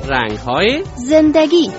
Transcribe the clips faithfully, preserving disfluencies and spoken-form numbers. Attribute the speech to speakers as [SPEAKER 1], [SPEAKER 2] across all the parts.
[SPEAKER 1] رنگ‌های
[SPEAKER 2] زندگی.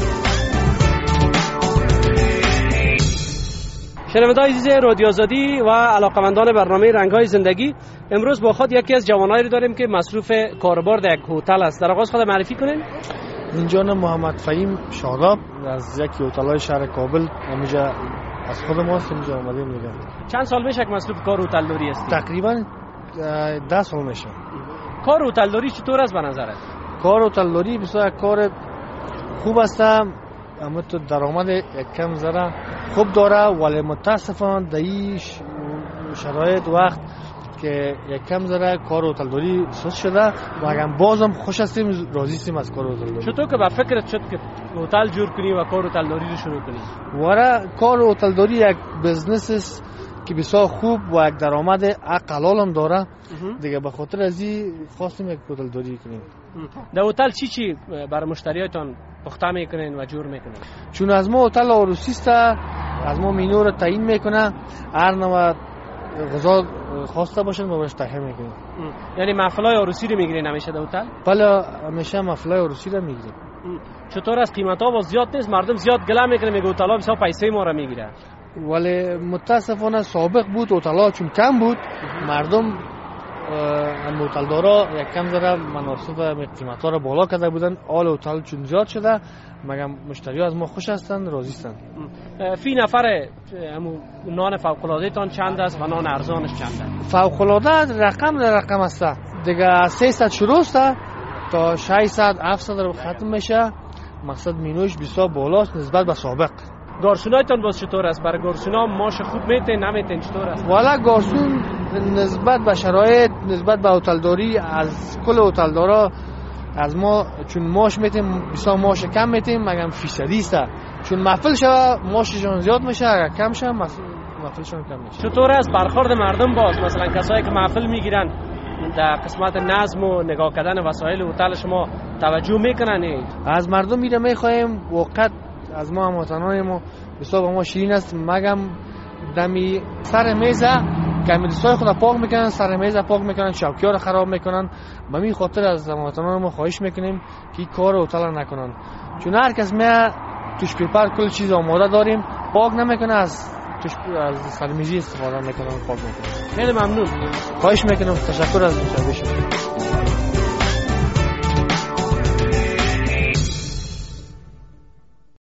[SPEAKER 1] شنوندگان عزیز رادیو آزادی و علاقمندان برنامه رنگ‌های زندگی، امروز با خود یکی از جوانایی رو داریم که مصروف کاربرد یک هتل است. در آغاز خود معرفی کنین.
[SPEAKER 3] من جان محمد فهیم شاداب از یک هتل‌های شهر کابل، همینجا از خود ماست، اینجا اومدیم دیگه.
[SPEAKER 1] چند سال میشه که مصروف کار هتلداری هستی؟
[SPEAKER 3] تقریبا ده سال میشه.
[SPEAKER 1] کار هتلداری چطور است به نظرت؟
[SPEAKER 3] کار هتلداری بسیار کار خوب است، اما تو درآمد یک کم ذره خوب داره، ولی متاسفانه در این شرایط وقت که یک کم ذره کار هتلداری سست شده و اگر بازم خوش هستیم راضی هستیم از کار هتلداری.
[SPEAKER 1] چطور که به فکرت شد که هتل جور کنی و کار هتلداری رو شروع کنی؟
[SPEAKER 3] وره کار هتلداری یک بزنس است که بسیار خوب و یک درآمد حلال هم داره دیگه، به خاطر از این خواستیم یک هتلداری کنیم.
[SPEAKER 1] در هتل چی چی برای مشتریاتون پخته میکنین و جور میکنین؟
[SPEAKER 3] چون از ما هتل عروسی است، از ما مینو رو تعیین میکنه، هر نوع غذا خواسته باشن ما بهش تهیه میکنیم.
[SPEAKER 1] یعنی محفلای عروسی رو میگیرین همیشه در هتل؟
[SPEAKER 3] بله، همیشه محفلای عروسی رو میگیریم.
[SPEAKER 1] چطور از قیمت ها باز زیاد نیست؟ مردم زیاد گله میکنه میگه هتل ها بسیار پیسه ما رو میگیره.
[SPEAKER 3] ولی متاسفانه سابق بود هتل ها چون کم بود، مردم ام هتلدارا یک کم ذره مناسب قیمت ها رو بالا کرده بودن. آل هتل چون زیاد شده، مگر مشتری از ما خوش هستند، راضی هستند.
[SPEAKER 1] فی نفر نان فوق العاده تان چند است و نان ارزانش چند است؟
[SPEAKER 3] فوق العاده رقم در رقم است دیگه، سیصد شروع است تا ششصد هفتصد رو ختم میشه. مقصد مینوش بسیار بالاست نسبت به سابق.
[SPEAKER 1] گارسونایتان باز چطور است؟ برای گارسونا ماش خوب میتین نمیتین چطور است؟
[SPEAKER 3] والا گارسون نسبت به شرایط، نسبت به هتلداری از کل هتلدارا از ما چون ماش میتیم بسیار ماش کم میتیم، مگر فیصدی است. چون محفل شوه ماششون زیاد میشه، اگر کم شه محفلشون کم میشه.
[SPEAKER 1] چطور است برخورد مردم باز؟ مثلا کسایی که محفل میگیرن در قسمت نظم و نگاه کردن وسایل هتل شما توجه میکنن؟
[SPEAKER 3] از مردم میره میخوایم وقت از ما هموطنان ما بسیار با ما شیرین است، مگم دمی سر میزه که دستای خود پاک میکنن، سر میزه پاک میکنن، شوکی‌ها رو خراب میکنن. به می خاطر از هموطنان ما خواهش میکنیم که کار هتل نکنن، چون هر کس میاد توش پیپر کل چیز آماده داریم، پاک نمیکنه، از توش از سرمیزی استفاده میکنن، پاک میکنن.
[SPEAKER 1] خیلی ممنون،
[SPEAKER 3] خواهش میکنم، تشکر از مشاهده شما.